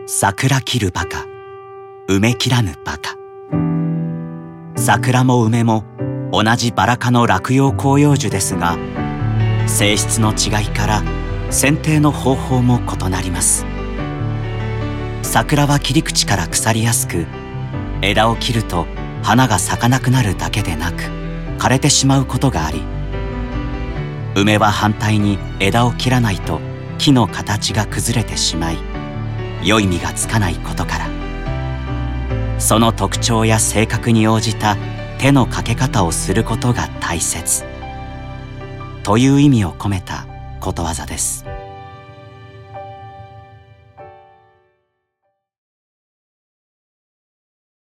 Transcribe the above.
桜切るバカ、梅切らぬバカ。桜も梅も同じバラ科の落葉広葉樹ですが、性質の違いから剪定の方法も異なります。桜は切り口から腐りやすく、枝を切ると花が咲かなくなるだけでなく枯れてしまうことがあり、梅は反対に枝を切らないと木の形が崩れてしまい、良い実がつかないことから、その特徴や性格に応じた手のかけ方をすることが大切という意味を込めたことわざです。